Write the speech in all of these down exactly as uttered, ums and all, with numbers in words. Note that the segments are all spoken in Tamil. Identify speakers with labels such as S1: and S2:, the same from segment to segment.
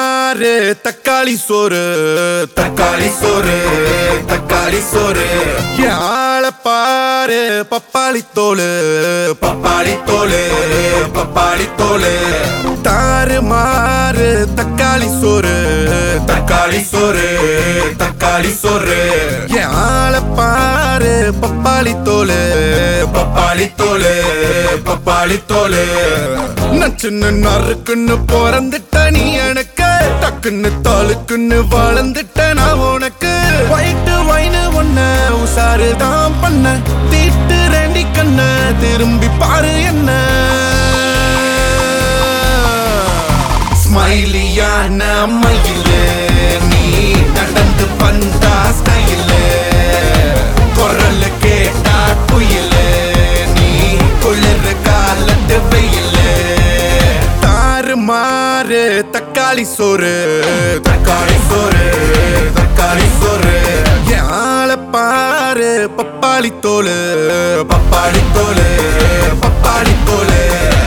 S1: மாறு தக்காளி சோறு தக்காளி சோறு தக்காளி சோறு யாழ பாரு பப்பாளி தோளு பப்பாளி தோளு பப்பாளி தோளு தாறு மாறு தக்காளி சோறு தக்காளி சோறு தக்காளி சோறு யாழ பாரு பப்பாளி தோளு பப்பாளி தோளு பப்பாளி தோளு நச்சுன்னு நறுக்குன்னு பிறந்துட்ட நீ எனக்கு டக்குன்னு தாளுக்குன்னு வளர்ந்துட்ட நான் உனக்கு வயிட்டு வைனு ஒன்ன உசாருதான் பண்ண தீட்டு ரெண்டி கண்ண திரும்பி பாரு என்ன ஸ்மைலியான மயிலு நீ நடந்து வந்தா ஸ்டைலு குரல் கேட்டா குயிலு நீ குளிர் காலத்து வெயிலு மாறு தக்காளி சோறு தக்காளி சோறு தக்காளி சோறு யாழ பாரு பப்பாளி தோளு பப்பாளி தோளு பப்பாளி தோளு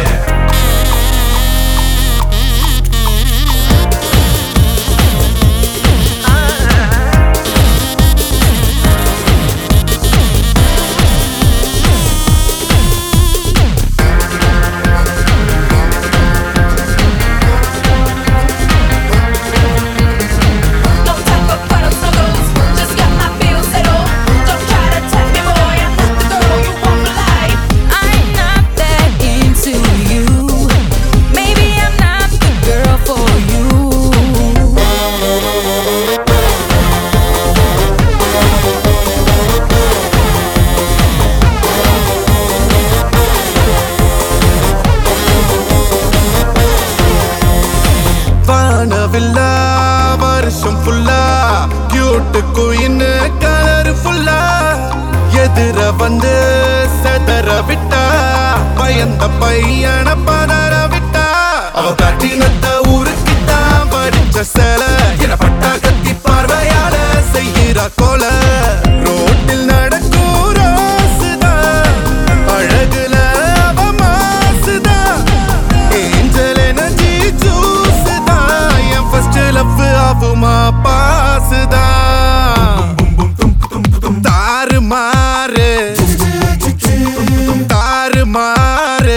S1: வருஷம் ஃபுல்லா கியூட்டு குயின் கலர் ஃபுல்லா எதிர வந்து செதற விட்டா பயந்த பையன பதற விட்டா அவ கட்டினத்த ஊருக்கிட்டா படிச்ச சேல என பட்டா கத்தி பார்வையால செய்கிறா கோல ரோட்டில் நடக்கும் ரோசுதா அழகுல அவ மாசுதா ஏஞ்சல் எனர்ஜி ஜூஸ்தா என் ஃபர்ஸ்ட் லவ் ஆகுமா பாசுதா தாறு மாறு தாறு மாறு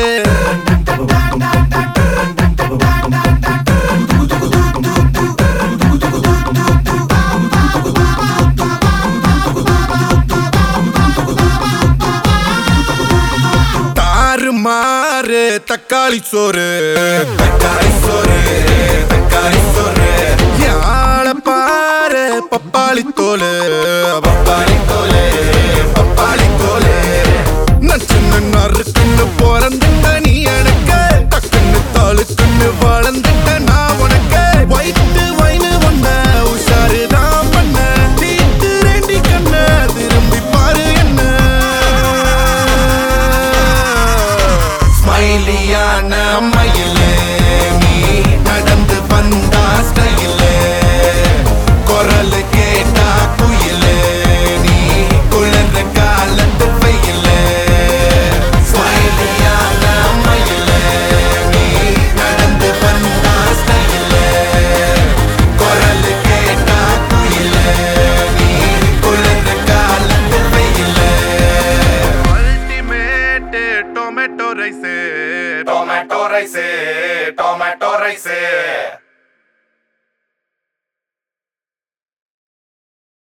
S1: தாறு மாறு தக்காளி சோறு தக்காளி சோறு தக்காளி சோறு யாழ பாரு பப்பாளி தோளு பப்பாளி தோளு பப்பாளி தோளு நச்சுன்னு நறுக்குன்னு பிறந்துட்ட நீ எனக்கு டக்குன்னு தாளுக்குன்னு வளர்ந்துட்ட நான் உனக்கு வயிட்டு வைனு ஒன்ன உஷாருதான் பண்ண தீட்டு ரெண்டி கண்ண திரும்பி பாரு என்ன ஸ்மைலியான மயிலு நீ நடந்து வந்தா ஸ்டைலு குரல் கேட்டா குயிலு நீ குளிர் காலத்து வெயிலு ஸ்மைலியான மயிலு நீ நடந்து வந்தா ஸ்டைலு குரல் கேட்டா குயிலு நீ குளிர் காலத்து வெயிலு ultimate tomato rice tomato rice tomato rice